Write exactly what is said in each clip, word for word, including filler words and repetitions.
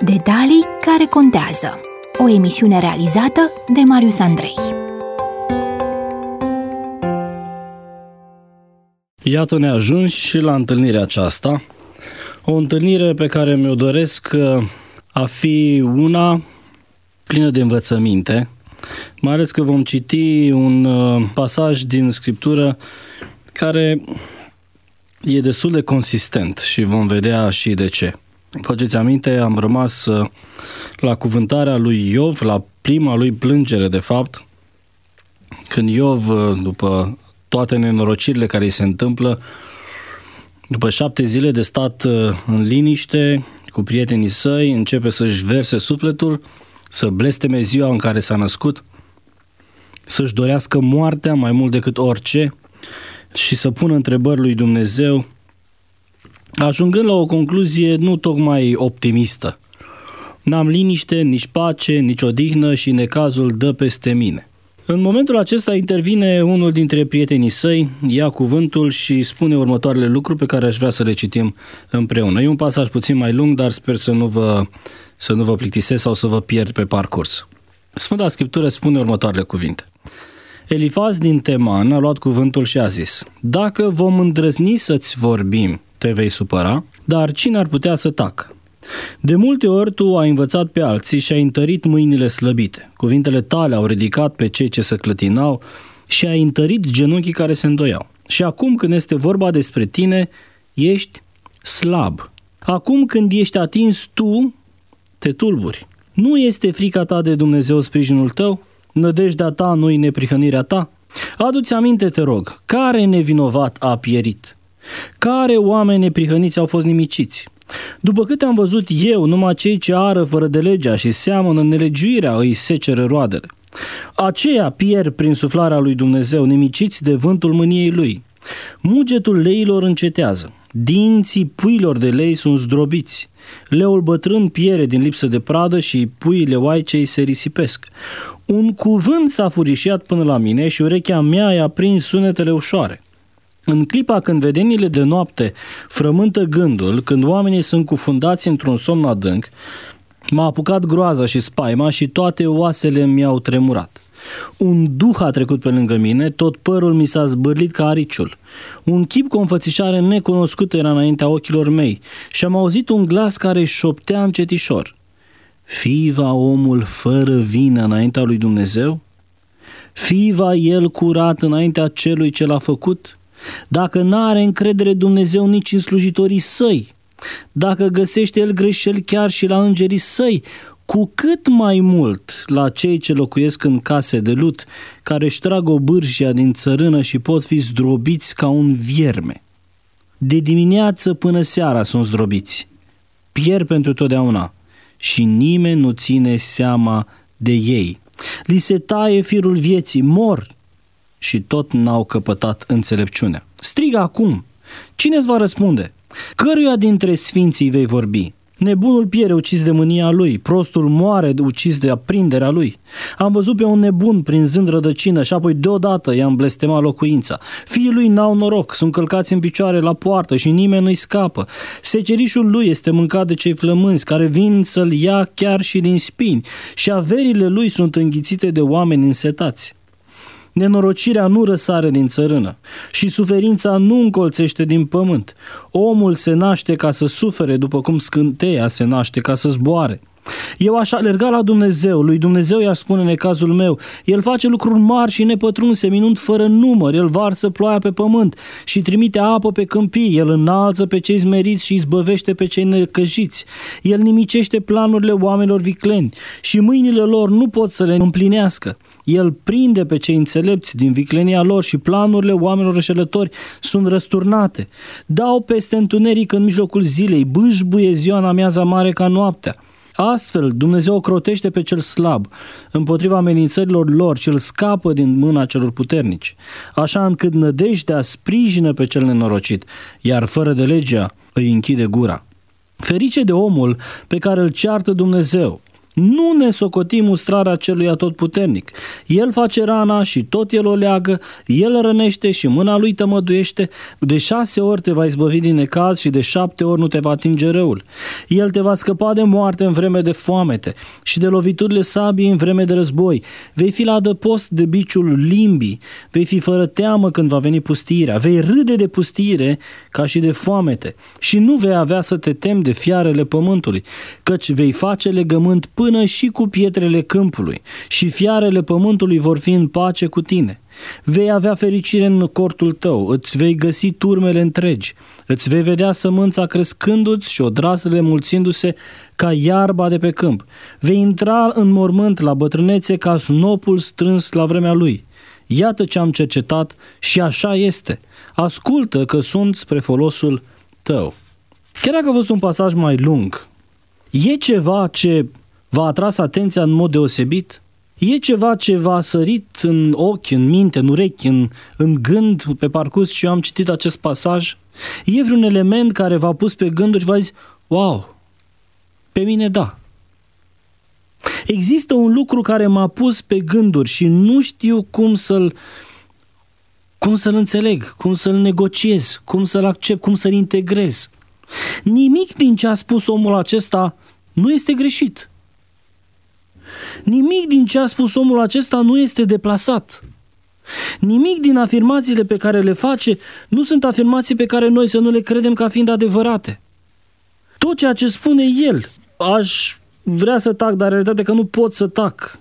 Detalii care contează. O emisiune realizată de Marius Andrei. Iată-ne ajunși la întâlnirea aceasta, o întâlnire pe care mi-o doresc a fi una plină de învățăminte, mai ales că vom citi un pasaj din Scriptură care e destul de consistent și vom vedea și de ce. Faceți aminte, am rămas la cuvântarea lui Iov, la prima lui plângere, de fapt, când Iov, după toate nenorocirile care îi se întâmplă, după șapte zile de stat în liniște cu prietenii săi, începe să-și verse sufletul, să blesteme ziua în care s-a născut, să-și dorească moartea mai mult decât orice și să pună întrebări lui Dumnezeu, ajungând la o concluzie nu tocmai optimistă. N-am liniște, nici pace, nici odihnă și necazul dă peste mine. În momentul acesta intervine unul dintre prietenii săi, ia cuvântul și spune următoarele lucruri pe care aș vrea să le citim împreună. E un pasaj puțin mai lung, dar sper să nu vă, să nu vă plictisesc sau să vă pierd pe parcurs. Sfânta Scriptură spune următoarele cuvinte. Elifaz din Teman a luat cuvântul și a zis: dacă vom îndrăzni să-ți vorbim, te vei supăra, dar cine ar putea să tacă? De multe ori tu ai învățat pe alții și ai întărit mâinile slăbite. Cuvintele tale au ridicat pe cei ce se clătinau și ai întărit genunchii care se îndoiau. Și acum când este vorba despre tine, ești slab. Acum când ești atins tu, te tulburi. Nu este frica ta de Dumnezeu sprijinul tău? Nădejdea ta nu-i neprihănirea ta? Adu-ți aminte, te rog, care nevinovat a pierit? Care oameni neprihăniți au fost nimiciți? După câte am văzut eu, numai cei ce ară fără de legea și seamănă nelegiuirea îi seceră roadele. Aceia pierd prin suflarea lui Dumnezeu, nimiciți de vântul mâniei lui. Mugetul leilor încetează, dinții puilor de lei sunt zdrobiți. Leul bătrân piere din lipsă de pradă și puiile oaicei se risipesc. Un cuvânt s-a furișat până la mine și urechea mea i-a prins sunetele ușoare. În clipa când vedenile de noapte frământă gândul, când oamenii sunt cufundați într-un somn adânc, m-a apucat groaza și spaima și toate oasele mi-au tremurat. Un duh a trecut pe lângă mine, tot părul mi s-a zbârlit ca ariciul. Un chip cu o înfățișare necunoscută era înaintea ochilor mei și am auzit un glas care șoptea încetișor: Fii va omul fără vină înaintea lui Dumnezeu? Fii va el curat înaintea celui ce l-a făcut? Dacă n-are încredere Dumnezeu nici în slujitorii săi, dacă găsește el greșeli chiar și la îngerii săi, cu cât mai mult la cei ce locuiesc în case de lut, care își trag obârșia din țărână și pot fi zdrobiți ca un vierme. De dimineață până seara sunt zdrobiți, pierd pentru totdeauna și nimeni nu ține seama de ei. Li se taie firul vieții, mor și tot n-au căpătat înțelepciunea. Strigă acum! Cine îți va răspunde? Căruia dintre sfinții vei vorbi? Nebunul piere ucis de mânia lui, prostul moare ucis de aprinderea lui. Am văzut pe un nebun prinzând rădăcină și apoi deodată i-am blestemat locuința. Fiii lui n-au noroc, sunt călcați în picioare la poartă și nimeni nu-i scapă. Secerișul lui este mâncat de cei flămânzi care vin să-l ia chiar și din spini și averile lui sunt înghițite de oameni însetați. Nenorocirea nu răsare din țărână și suferința nu încolțește din pământ. Omul se naște ca să sufere, după cum scânteia se naște ca să zboare. Eu aș alerga la Dumnezeu, lui Dumnezeu i-aș spune necazul meu. El face lucruri mari și nepătrunse, minuni fără număr. El varsă ploaia pe pământ și trimite apă pe câmpii. El înalță pe cei smeriți și izbăvește pe cei necăjiți. El nimicește planurile oamenilor vicleni și mâinile lor nu pot să le împlinească. El prinde pe cei înțelepți din viclenia lor și planurile oamenilor înșelători sunt răsturnate. Dau peste întuneric în mijlocul zilei, bâșbuie ziua în amiaza mare ca noaptea. Astfel, Dumnezeu ocrotește pe cel slab împotriva amenințărilor lor și îl scapă din mâna celor puternici, așa încât nădejdea sprijină pe cel nenorocit, iar fără de legea îi închide gura. Ferice de omul pe care îl ceartă Dumnezeu Nu ne socotim mustrarea celui atotputernic. El face rana și tot el o leagă, el rănește și mâna lui tămăduiește. De șase ori te va izbăvi din necaz și de șapte ori nu te va atinge răul. El te va scăpa de moarte în vreme de foamete și de loviturile sabii în vreme de război. Vei fi la adăpost de biciul limbii, vei fi fără teamă când va veni pustirea, vei râde de pustire ca și de foamete și nu vei avea să te temi de fiarele pământului, căci vei face legământ până și cu pietrele câmpului și fiarele pământului vor fi în pace cu tine. Vei avea fericire în cortul tău, îți vei găsi turmele întregi, îți vei vedea sămânța crescându-ți și odraslele mulțindu-se ca iarba de pe câmp. Vei intra în mormânt la bătrânețe ca snopul strâns la vremea lui. Iată ce am cercetat și așa este. Ascultă că sunt spre folosul tău. Chiar dacă a fost un pasaj mai lung, e ceva ce v-a atras atenția în mod deosebit? E ceva ce v-a sărit în ochi, în minte, în urechi, în, în gând pe parcurs și eu am citit acest pasaj? E vreun element care v-a pus pe gânduri și v-a zis, wow, pe mine da. Există un lucru care m-a pus pe gânduri și nu știu cum să-l, cum să-l înțeleg, cum să-l negociez, cum să-l accept, cum să-l integrez. Nimic din ce a spus omul acesta nu este greșit. Nimic din ce a spus omul acesta nu este deplasat. Nimic din afirmațiile pe care le face nu sunt afirmații pe care noi să nu le credem ca fiind adevărate. Tot ceea ce spune el, aș vrea să tac, dar realitatea că nu pot să tac.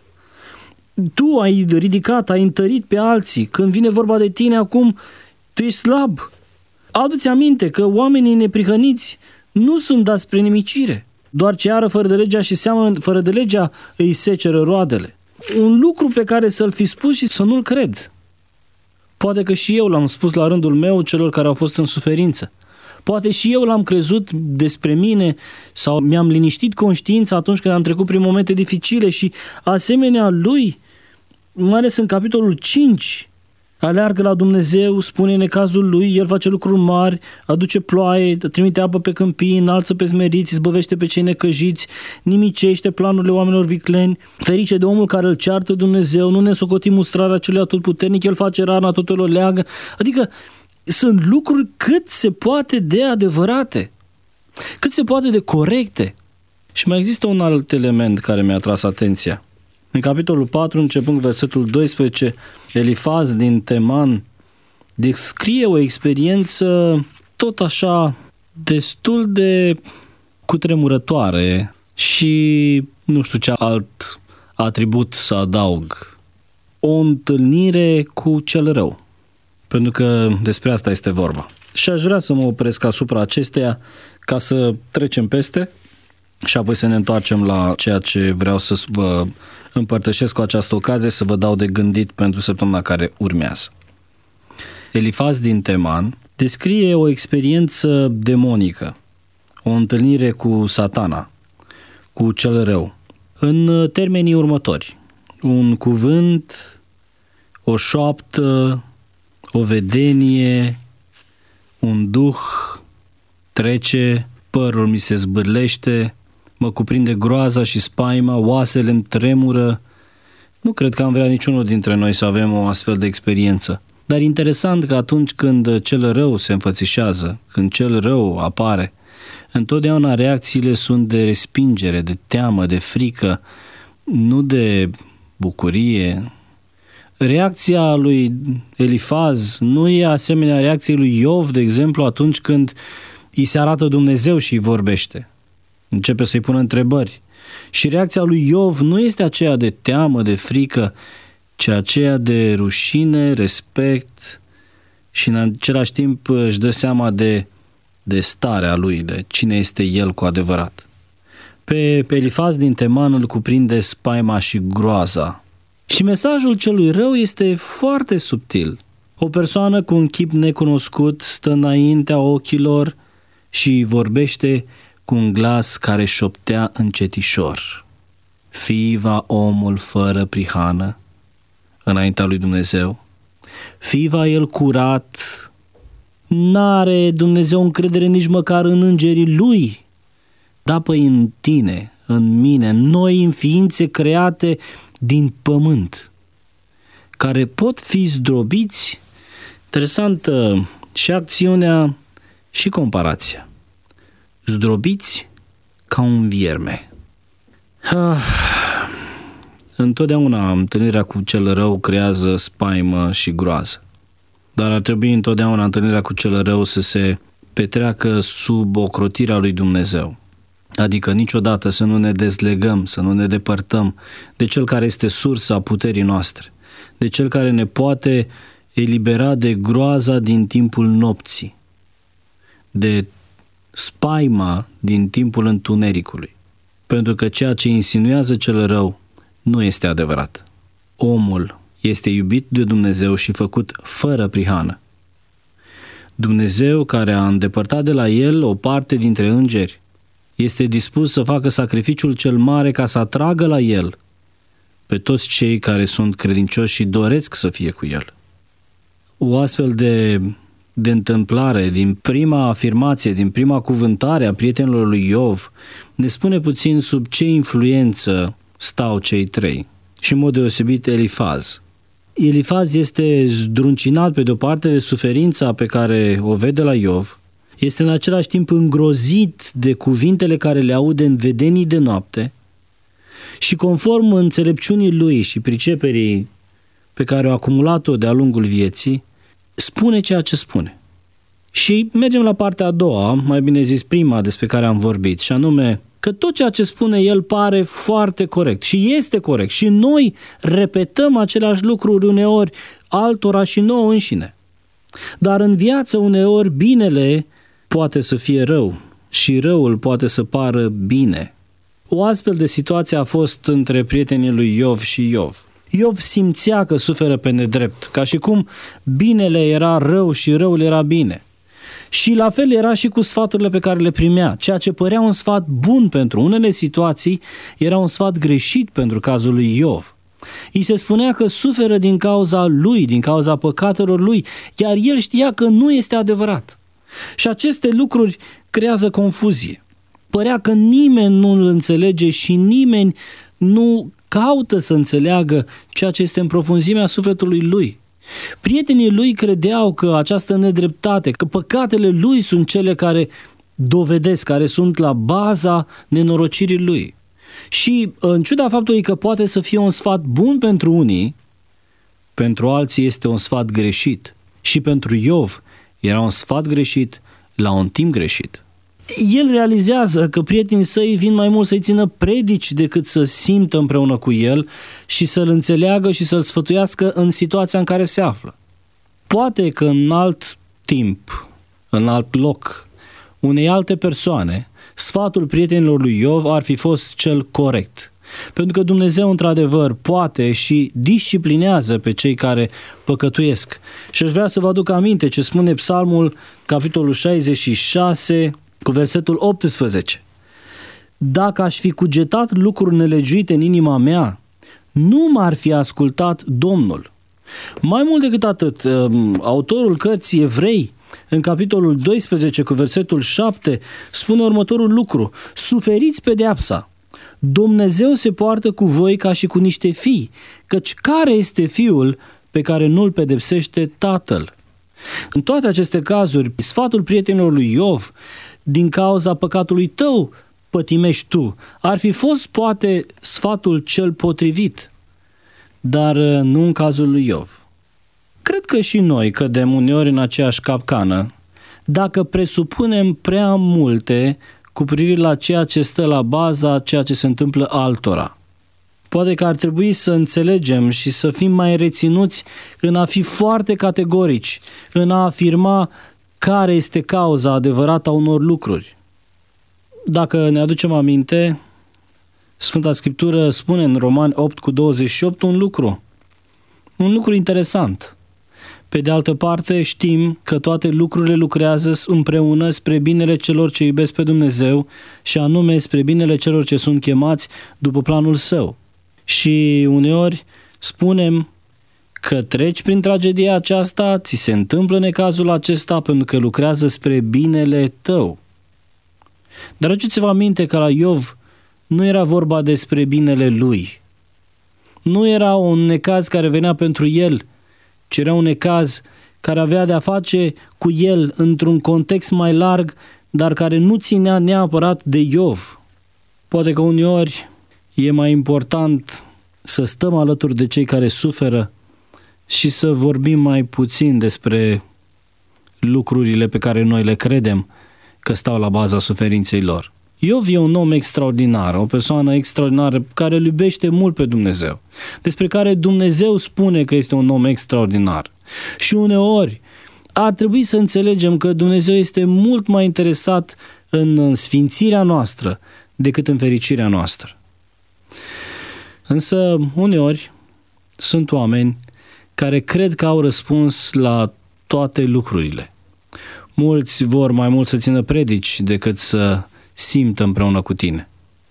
Tu ai ridicat, ai întărit pe alții. Când vine vorba de tine acum, tu ești slab. Adu-ți aminte că oamenii neprihăniți nu sunt dați spre nimicire. Doar ce ară fără de legea și seamănă fără de legea îi seceră roadele. Un lucru pe care să-l fi spus și să nu-l cred. Poate că și eu l-am spus la rândul meu celor care au fost în suferință. Poate și eu l-am crezut despre mine sau mi-am liniștit conștiința atunci când am trecut prin momente dificile și asemenea lui, mai ales în capitolul cinci, aleargă la Dumnezeu, spune în necazul lui, el face lucruri mari, aduce ploaie, trimite apă pe câmpii, înalță pe smeriți, izbăvește pe cei necăjiți, nimicește planurile oamenilor vicleni, ferice de omul care îl ceartă Dumnezeu, nu ne socotim mustrarea celui atotputernic, el face rana, totul o leagă. Adică sunt lucruri cât se poate de adevărate, cât se poate de corecte. Și mai există un alt element care mi-a atras atenția. În capitolul patru, începând versetul doisprezece, Elifaz din Teman descrie o experiență tot așa destul de cutremurătoare și nu știu ce alt atribut să adaug. O întâlnire cu cel rău. Pentru că despre asta este vorba. Și aș vrea să mă opresc asupra acesteia ca să trecem peste și apoi să ne întoarcem la ceea ce vreau să vă împărtășesc cu această ocazie, să vă dau de gândit pentru săptămâna care urmează. Elifaz din Teman descrie o experiență demonică, o întâlnire cu Satana, cu cel rău, în termenii următori. Un cuvânt, o șoaptă, o vedenie, un duh trece, părul mi se zbârlește, mă cuprinde groaza și spaima, oasele îmi tremură. Nu cred că am vrea niciunul dintre noi să avem o astfel de experiență. Dar interesant că atunci când cel rău se înfățișează, când cel rău apare, întotdeauna reacțiile sunt de respingere, de teamă, de frică, nu de bucurie. Reacția lui Elifaz nu e asemenea reacției lui Iov, de exemplu, atunci când îi se arată Dumnezeu și îi vorbește. Începe să-i pună întrebări. Și reacția lui Iov nu este aceea de teamă, de frică, ci aceea de rușine, respect și în același timp își dă seama de, de starea lui, de cine este el cu adevărat. Pe, pe Elifaz din Teman îl cuprinde spaima și groaza. Și mesajul celui rău este foarte subtil. O persoană cu un chip necunoscut stă înaintea ochilor și vorbește cu un glas care șoptea încetișor. Fii va omul fără prihană înaintea lui Dumnezeu? Fii va el curat? N-are Dumnezeu încredere nici măcar în îngerii lui? Da, păi în tine, în mine, noi în ființe create din pământ, care pot fi zdrobiți, interesantă și acțiunea și comparația, zdrobiți ca un vierme. Ah, întotdeauna întâlnirea cu cel rău creează spaimă și groază, dar ar trebui întotdeauna întâlnirea cu cel rău să se petreacă sub ocrotirea lui Dumnezeu. Adică niciodată să nu ne dezlegăm, să nu ne depărtăm de Cel care este sursa puterii noastre, de Cel care ne poate elibera de groaza din timpul nopții, de spaima din timpul întunericului. Pentru că ceea ce insinuează cel rău nu este adevărat. Omul este iubit de Dumnezeu și făcut fără prihană. Dumnezeu, care a îndepărtat de la el o parte dintre îngeri, este dispus să facă sacrificiul cel mare ca să atragă la el pe toți cei care sunt credincioși și doresc să fie cu el. O astfel de, de întâmplare din prima afirmație, din prima cuvântare a prietenilor lui Iov, ne spune puțin sub ce influență stau cei trei, și în mod deosebit Elifaz. Elifaz este zdruncinat pe de-o parte de suferința pe care o vede la Iov, este în același timp îngrozit de cuvintele care le aude în vedenii de noapte și conform înțelepciunii lui și priceperii pe care o acumulat-o de-a lungul vieții, spune ceea ce spune. Și mergem la partea a doua, mai bine zis prima despre care am vorbit, și anume că tot ceea ce spune el pare foarte corect și este corect și noi repetăm aceleași lucruri uneori altora și nouă înșine. Dar în viață uneori binele poate să fie rău și răul poate să pară bine. O astfel de situație a fost între prietenii lui Iov și Iov. Iov simțea că suferă pe nedrept, ca și cum binele era rău și răul era bine. Și la fel era și cu sfaturile pe care le primea. Ceea ce părea un sfat bun pentru unele situații era un sfat greșit pentru cazul lui Iov. I se spunea că suferă din cauza lui, din cauza păcatelor lui, iar el știa că nu este adevărat. Și aceste lucruri creează confuzie. Părea că nimeni nu îl înțelege și nimeni nu caută să înțeleagă ceea ce este în profunzimea sufletului lui. Prietenii lui credeau că această nedreptate, că păcatele lui sunt cele care dovedesc, care sunt la baza nenorocirii lui. Și în ciuda faptului că poate să fie un sfat bun pentru unii, pentru alții este un sfat greșit. Și pentru Iov era un sfat greșit la un timp greșit. El realizează că prietenii săi vin mai mult să-i țină predici decât să simtă împreună cu el și să-l înțeleagă și să-l sfătuiască în situația în care se află. Poate că în alt timp, în alt loc, unei alte persoane, sfatul prietenilor lui Iov ar fi fost cel corect. Pentru că Dumnezeu, într-adevăr, poate și disciplinează pe cei care păcătuiesc. Și aș vrea să vă aduc aminte ce spune Psalmul, capitolul șaizeci și șase, cu versetul optsprezece. Dacă aș fi cugetat lucruri nelegiuite în inima mea, nu m-ar fi ascultat Domnul. Mai mult decât atât, autorul cărții Evrei, în capitolul doisprezece, cu versetul șapte, spune următorul lucru: suferiți pedeapsa. Dumnezeu se poartă cu voi ca și cu niște fii, căci care este fiul pe care nu-l pedepsește tatăl? În toate aceste cazuri, sfatul prietenilor lui Iov, din cauza păcatului tău pătimești tu, ar fi fost poate sfatul cel potrivit, dar nu în cazul lui Iov. Cred că și noi cădem uneori în aceeași capcană dacă presupunem prea multe cu privire la ceea ce stă la baza ceea ce se întâmplă altora. Poate că ar trebui să înțelegem și să fim mai reținuți în a fi foarte categorici, în a afirma care este cauza adevărată a unor lucruri. Dacă ne aducem aminte, Sfânta Scriptură spune în Romani opt cu douăzeci și opt un lucru, un lucru interesant. Pe de altă parte, știm că toate lucrurile lucrează împreună spre binele celor ce iubesc pe Dumnezeu și anume spre binele celor ce sunt chemați după planul Său. Și uneori spunem că treci prin tragedia aceasta, ți se întâmplă necazul acesta pentru că lucrează spre binele tău. Dar aduceți-vă aminte că la Iov nu era vorba despre binele lui. Nu era un necaz care venea pentru el, ci era un necaz care avea de-a face cu el într-un context mai larg, dar care nu ținea neapărat de Iov. Poate că uneori e mai important să stăm alături de cei care suferă și să vorbim mai puțin despre lucrurile pe care noi le credem că stau la baza suferinței lor. Iov e un om extraordinar, o persoană extraordinară care îl iubește mult pe Dumnezeu, despre care Dumnezeu spune că este un om extraordinar. Și uneori ar trebui să înțelegem că Dumnezeu este mult mai interesat în sfințirea noastră decât în fericirea noastră. Însă uneori sunt oameni care cred că au răspuns la toate lucrurile. Mulți vor mai mult să țină predici decât să simtă împreună cu tine.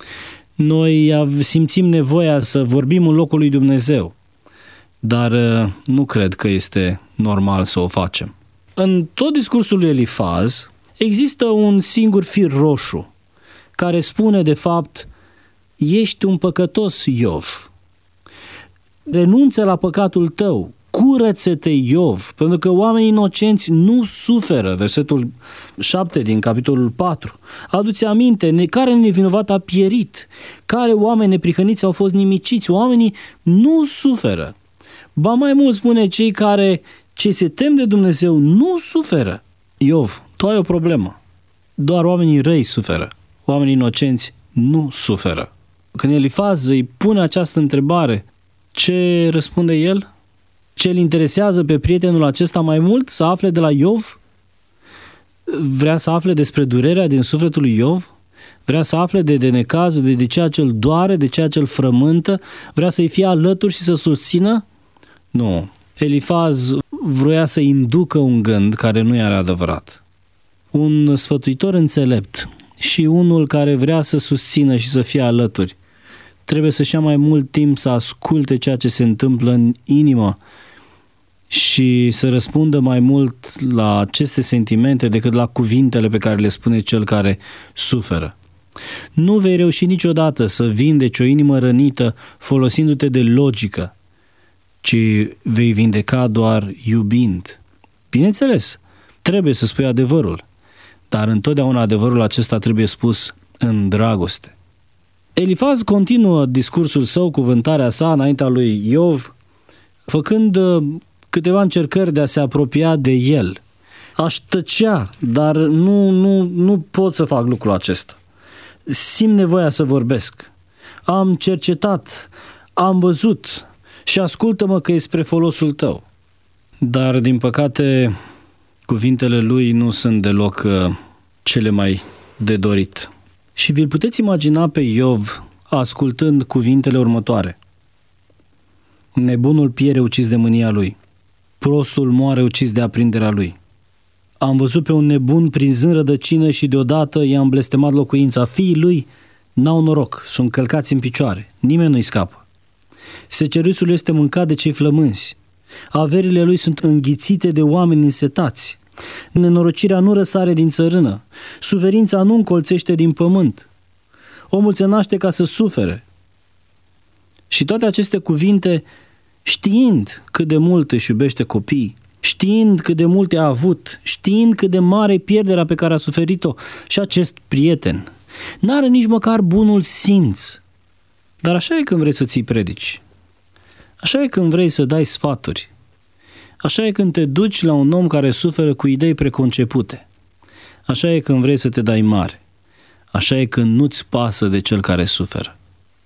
Noi simțim nevoia să vorbim în locul lui Dumnezeu, dar nu cred că este normal să o facem. În tot discursul lui Elifaz există un singur fir roșu care spune de fapt: ești un păcătos, Iov. Renunță la păcatul tău, curăță-te, Iov, pentru că oamenii inocenți nu suferă. Versetul șapte din capitolul patru. Adu-ți aminte, care nevinovat a pierit, care oameni neprihăniți au fost nimiciți, oamenii nu suferă. Ba mai mult spune, cei care ce se tem de Dumnezeu nu suferă. Iov, tu ai o problemă. Doar oamenii răi suferă. Oamenii inocenți nu suferă. Când Elifaz îi pune această întrebare, ce răspunde el? Ce îl interesează pe prietenul acesta mai mult? Să afle de la Iov? Vrea să afle despre durerea din sufletul lui Iov? Vrea să afle de, de necazul, de, de ceea ce îl doare, de ceea ce îl frământă? Vrea să-i fie alături și să susțină? Nu. Elifaz vroia să inducă un gând care nu era adevărat. Un sfătuitor înțelept și unul care vrea să susțină și să fie alături trebuie să-și ia mai mult timp să asculte ceea ce se întâmplă în inimă și să răspundă mai mult la aceste sentimente decât la cuvintele pe care le spune cel care suferă. Nu vei reuși niciodată să vindeci o inimă rănită folosindu-te de logică, ci vei vindeca doar iubind. Bineînțeles, trebuie să spui adevărul, dar întotdeauna adevărul acesta trebuie spus în dragoste. Elifaz continuă discursul său, cuvântarea sa înaintea lui Iov, făcând câteva încercări de a se apropia de el. Aș tăcea, dar nu, nu, nu pot să fac lucrul acesta. Simt nevoia să vorbesc. Am cercetat, am văzut și ascultă-mă că e spre folosul tău. Dar, din păcate, cuvintele lui nu sunt deloc cele mai de dorit. Și vi-l puteți imagina pe Iov ascultând cuvintele următoare. Nebunul piere ucis de mânia lui. Prostul moare ucis de aprinderea lui. Am văzut pe un nebun prinzând rădăcină și deodată i-a blestemat locuința. Fiii lui n-au noroc, sunt călcați în picioare. Nimeni nu-i scapă. Secerisul este mâncat de cei flămânzi. Averile lui sunt înghițite de oameni însetați. Nenorocirea nu răsare din țărână. Suferința nu încolțește din pământ. Omul se naște ca să sufere. Și toate aceste cuvinte, știind cât de mult își iubește copiii, știind cât de mult a avut, știind cât de mare e pierderea pe care a suferit-o, și acest prieten n-are nici măcar bunul simț. Dar așa e când vrei să ții predici. Așa e când vrei să dai sfaturi. Așa e când te duci la un om care suferă cu idei preconcepute. Așa e când vrei să te dai mare. Așa e când nu-ți pasă de cel care suferă.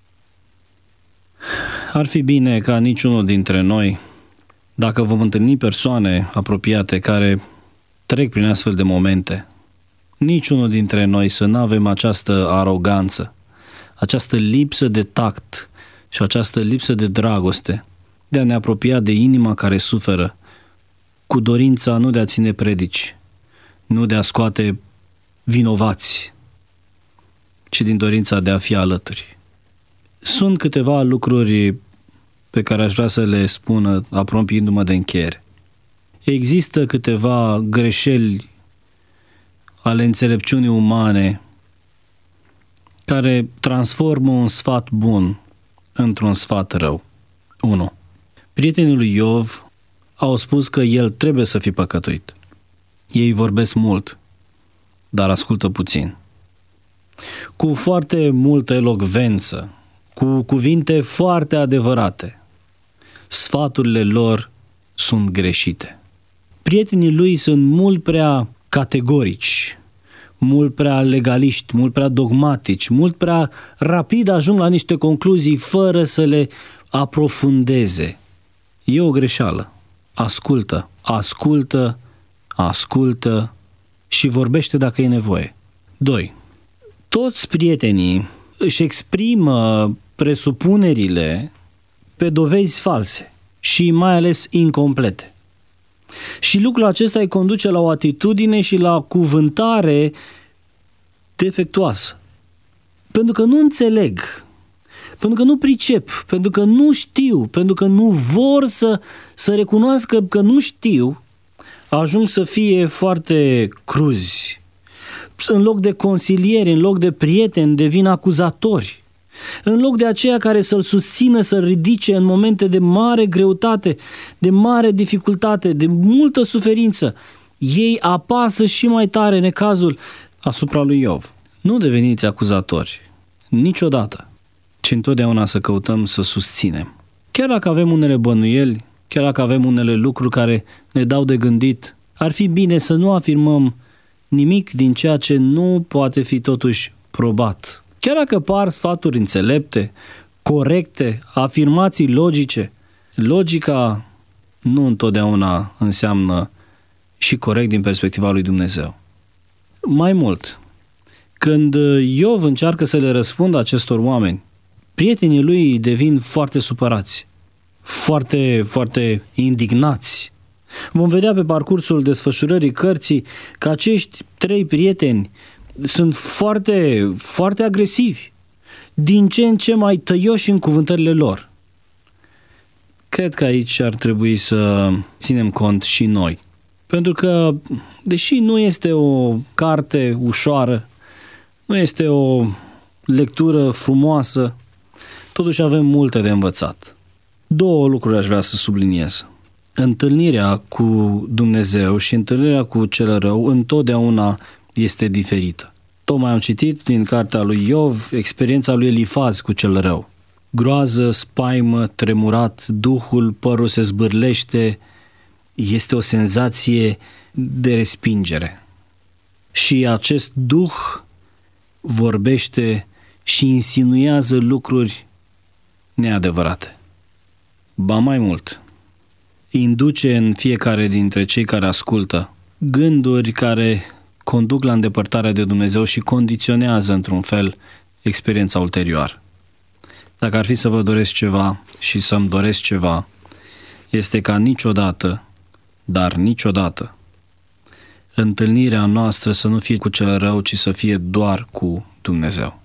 Ar fi bine ca niciunul dintre noi, dacă vom întâlni persoane apropiate care trec prin astfel de momente, niciunul dintre noi să nu avem această aroganță, această lipsă de tact și această lipsă de dragoste de a ne apropia de inima care suferă, cu dorința nu de a ține predici, nu de a scoate vinovați, ci din dorința de a fi alături. Sunt câteva lucruri pe care aș vrea să le spun apropiindu-mă de încheiere. Există câteva greșeli ale înțelepciunii umane care transformă un sfat bun într-un sfat rău. unu. Prietenii lui Iov au spus că el trebuie să fie păcătuit. Ei vorbesc mult, dar ascultă puțin. Cu foarte multă elocvență, cu cuvinte foarte adevărate, sfaturile lor sunt greșite. Prietenii lui sunt mult prea categorici, mult prea legaliști, mult prea dogmatici, mult prea rapid ajung la niște concluzii fără să le aprofundeze. E o greșeală. Ascultă, ascultă, ascultă și vorbește dacă e nevoie. doi. Toți prietenii își exprimă presupunerile pe dovezi false și mai ales incomplete. Și lucrul acesta îi conduce la o atitudine și la cuvântare defectuoasă. Pentru că nu înțeleg, pentru că nu pricep, pentru că nu știu, pentru că nu vor să, să recunoască că nu știu, ajung să fie foarte cruzi. În loc de consilieri, în loc de prieteni, devin acuzatori. În loc de aceia care să-l susțină, să-l ridice în momente de mare greutate, de mare dificultate, de multă suferință, ei apasă și mai tare necazul asupra lui Iov. Nu deveniți acuzatori, niciodată, ci întotdeauna să căutăm să susținem. Chiar dacă avem unele bănuieli, chiar dacă avem unele lucruri care ne dau de gândit, ar fi bine să nu afirmăm nimic din ceea ce nu poate fi totuși probat. Chiar dacă par sfaturi înțelepte, corecte, afirmații logice, logica nu întotdeauna înseamnă și corect din perspectiva lui Dumnezeu. Mai mult, când Iov încearcă să le răspundă acestor oameni, prietenii lui devin foarte supărați, foarte, foarte indignați. Vom vedea pe parcursul desfășurării cărții că acești trei prieteni sunt foarte, foarte agresivi, din ce în ce mai tăioși în cuvântările lor. Cred că aici ar trebui să ținem cont și noi. Pentru că, deși nu este o carte ușoară, nu este o lectură frumoasă, totuși avem multe de învățat. Două lucruri aș vrea să subliniez. Întâlnirea cu Dumnezeu și întâlnirea cu cel rău întotdeauna este diferită. Tocmai am citit din cartea lui Iov experiența lui Elifaz cu cel rău. Groază, spaimă, tremurat, duhul, părul se zbârlește, este o senzație de respingere. Și acest duh vorbește și insinuează lucruri neadevărate. Ba mai mult, induce în fiecare dintre cei care ascultă gânduri care conduc la îndepărtarea de Dumnezeu și condiționează într-un fel experiența ulterioară. Dacă ar fi să vă doresc ceva și să-mi doresc ceva, este ca niciodată, dar niciodată, întâlnirea noastră să nu fie cu cel rău, ci să fie doar cu Dumnezeu.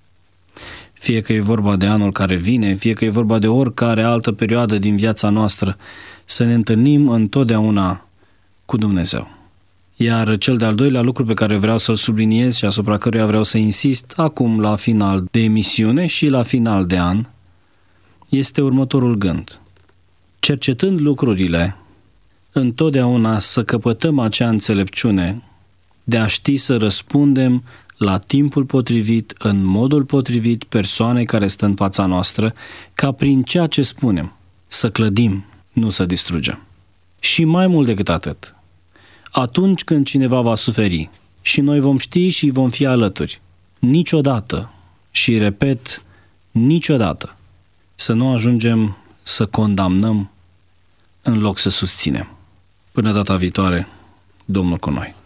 Fie că e vorba de anul care vine, fie că e vorba de oricare altă perioadă din viața noastră, să ne întâlnim întotdeauna cu Dumnezeu. Iar cel de-al doilea lucru pe care vreau să-l subliniez și asupra căruia vreau să insist acum la final de emisiune și la final de an, este următorul gând. Cercetând lucrurile, întotdeauna să căpătăm acea înțelepciune de a ști să răspundem la timpul potrivit, în modul potrivit, persoanei care stă în fața noastră, ca prin ceea ce spunem, să clădim, nu să distrugem. Și mai mult decât atât, atunci când cineva va suferi și noi vom ști și vom fi alături, niciodată, și repet, niciodată, să nu ajungem să condamnăm în loc să susținem. Până data viitoare, Domnul cu noi.